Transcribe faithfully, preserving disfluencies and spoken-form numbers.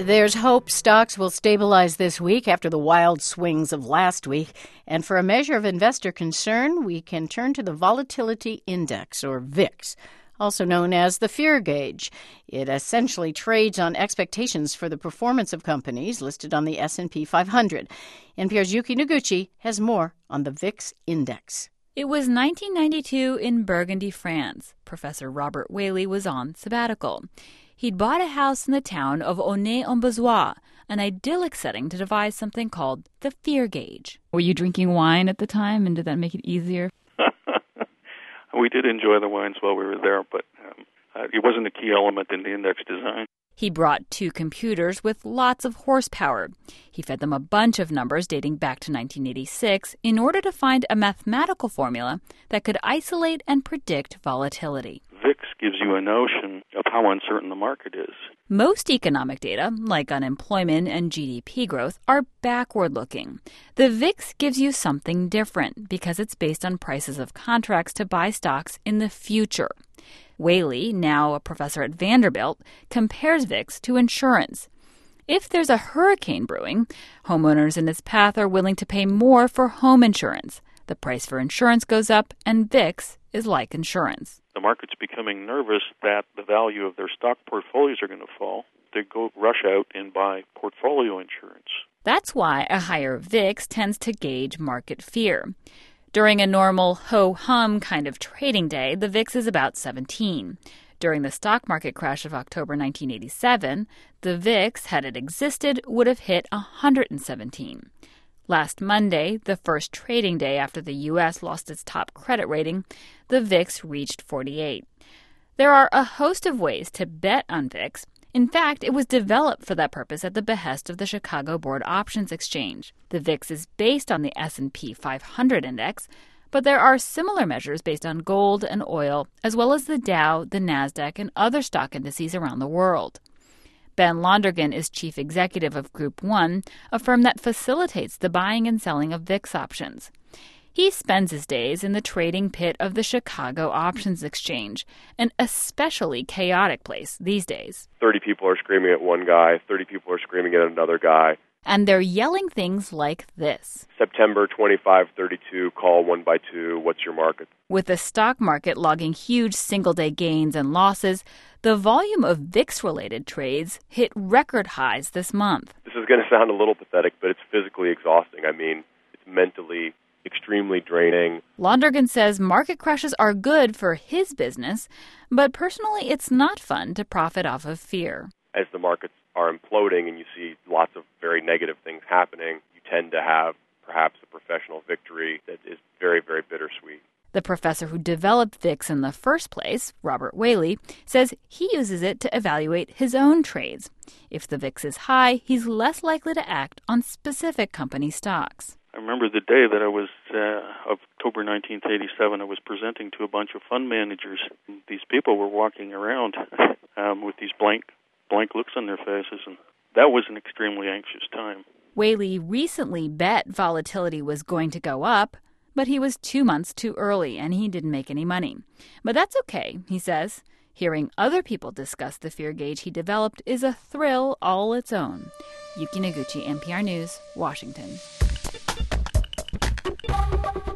There's hope stocks will stabilize this week after the wild swings of last week. And for a measure of investor concern, we can turn to the Volatility Index, or V I X, also known as the fear gauge. It essentially trades on expectations for the performance of companies listed on the S and P five hundred. N P R's Yuki Noguchi has more on the V I X index. It was nineteen ninety-two in Burgundy, France. Professor Robert Whaley was on sabbatical. He'd bought a house in the town of Aulnay-en-Bozois, an idyllic setting to devise something called the fear gauge. Were you drinking wine at the time, and did that make it easier? We did enjoy the wines while we were there, but um, uh, it wasn't a key element in the index design. He brought two computers with lots of horsepower. He fed them a bunch of numbers dating back to nineteen eighty-six in order to find a mathematical formula that could isolate and predict volatility. V I X gives you a notion of how uncertain the market is. Most economic data, like unemployment and G D P growth, are backward-looking. The V I X gives you something different because it's based on prices of contracts to buy stocks in the future. Whaley, now a professor at Vanderbilt, compares V I X to insurance. If there's a hurricane brewing, homeowners in its path are willing to pay more for home insurance. The price for insurance goes up, and V I X is like insurance. The market's becoming nervous that the value of their stock portfolios are going to fall. They go rush out and buy portfolio insurance. That's why a higher V I X tends to gauge market fear. During a normal ho-hum kind of trading day, the V I X is about seventeen. During the stock market crash of October nineteen eighty-seven, the V I X, had it existed, would have hit one hundred seventeen. Last Monday, the first trading day after the U S lost its top credit rating, the V I X reached forty-eight. There are a host of ways to bet on V I X. In fact, it was developed for that purpose at the behest of the Chicago Board Options Exchange. The V I X is based on the S and P five hundred index, but there are similar measures based on gold and oil, as well as the Dow, the NASDAQ, and other stock indices around the world. Ben Londrigan is chief executive of Group One, a firm that facilitates the buying and selling of V I X options. He spends his days in the trading pit of the Chicago Options Exchange, an especially chaotic place these days. thirty people are screaming at one guy, thirty people are screaming at another guy. And they're yelling things like this. September twenty-five thirty-two, call one by two, what's your market? With the stock market logging huge single-day gains and losses, the volume of V I X-related trades hit record highs this month. This is going to sound a little pathetic, but it's physically exhausting. I mean, it's mentally extremely draining. Londrigan says market crashes are good for his business, but personally it's not fun to profit off of fear. As the markets are imploding and you see lots of very negative things happening, you tend to have perhaps a professional victory that is very, very bittersweet. The professor who developed V I X in the first place, Robert Whaley, says he uses it to evaluate his own trades. If the V I X is high, he's less likely to act on specific company stocks. I remember the day that I was, uh, October nineteenth, eighty-seven, I was presenting to a bunch of fund managers. These people were walking around um, with these blank, blank looks on their faces, and that was an extremely anxious time. Whaley recently bet volatility was going to go up, but he was two months too early and he didn't make any money. But that's okay, he says. Hearing other people discuss the fear gauge he developed is a thrill all its own. Yuki Noguchi, N P R News, Washington.